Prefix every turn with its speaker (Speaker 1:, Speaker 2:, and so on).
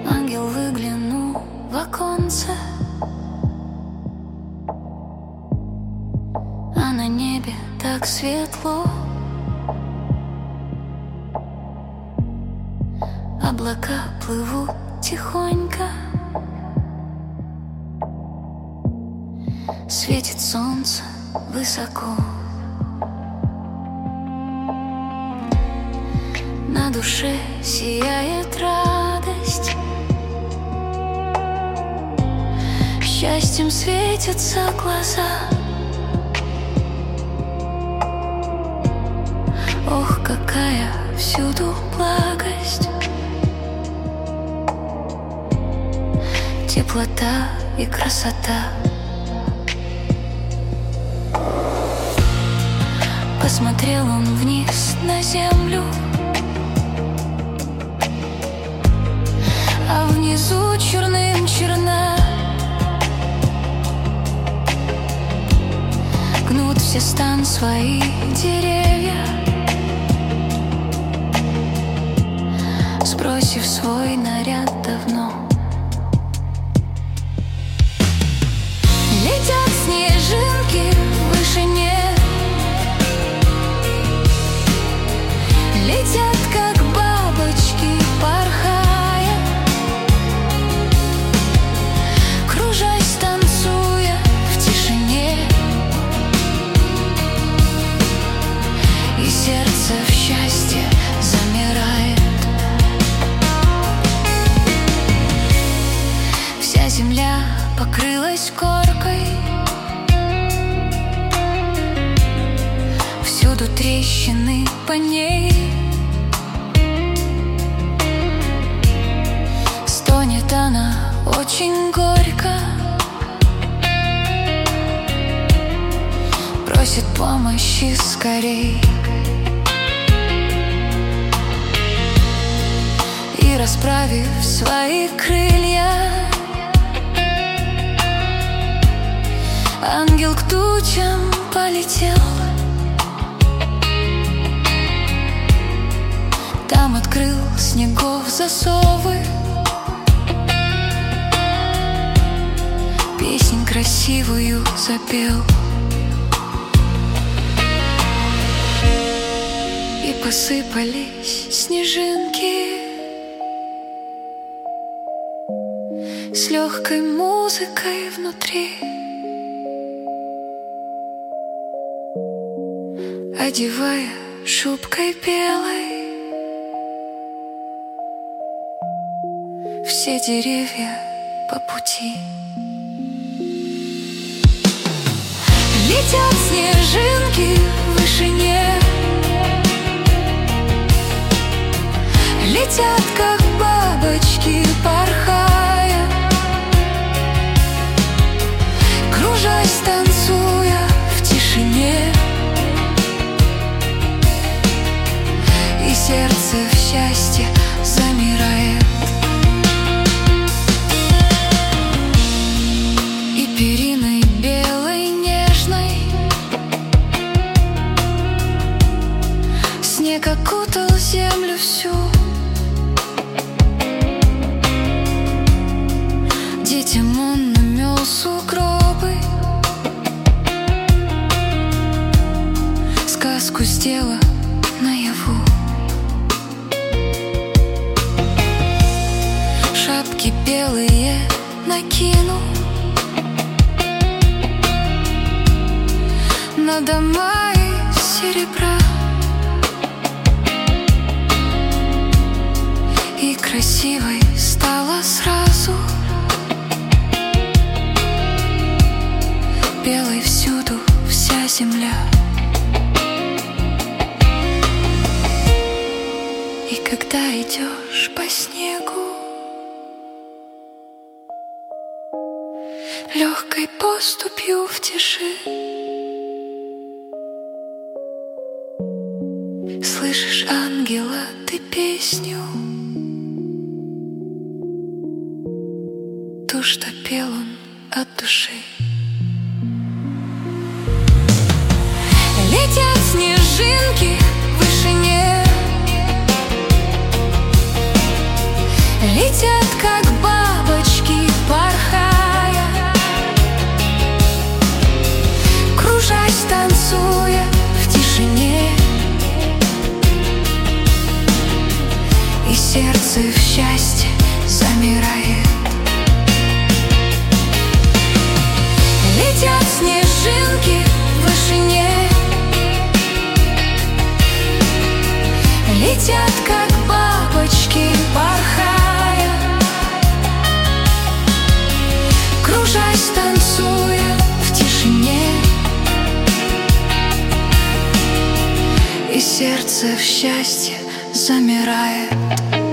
Speaker 1: Ангел выглянул в оконце, а на небе так светло. Облака плывут тихонько, светит солнце высоко. На душе сияет радость, счастьем светятся глаза. Ох, какая всюду благость, теплота и красота. Посмотрел он вниз на землю, а внизу черным черна. Гнут все стан свои деревья, сбросив свой наряд давно. Летят снежинки в вышине, летят, как бабочки, порхая, кружась, танцуя в тишине. И сердце в счастье замирает. Вся земля покрылась коркой, всюду трещины по ней. Стонет она очень горько, просит помощи скорей. И, расправив свои крылья, ангел к тучам полетел. Там открыл снегов засовы, песнь красивую запел. И посыпались снежинки с легкой музыкой внутри, одевая шубкой белой все деревья по пути. Летят снежинки в вышине, летят, как бабочки, порхая, кружась, танцуя в тишине. И сердце в счастье замирает. И периной белой нежной снег окутал землю всю. Детям он намел сугробы, сказку сделал наяву. Шапки белые накинул на дома из серебра. И красивой стала сразу, белой всюду вся земля. И когда идешь по снегу, легкой поступью в тиши, слышишь, ангела, ты песню, ту, что пел он от души. Летят снежинки в вышине, летят, Летят, как бабочки, порхая, кружась, танцуя в тишине, и сердце в счастье замирает. Летят снежинки в вышине, летят, как бабочки, порхая, кружась, танцуя в тишине, и сердце в счастье замирает.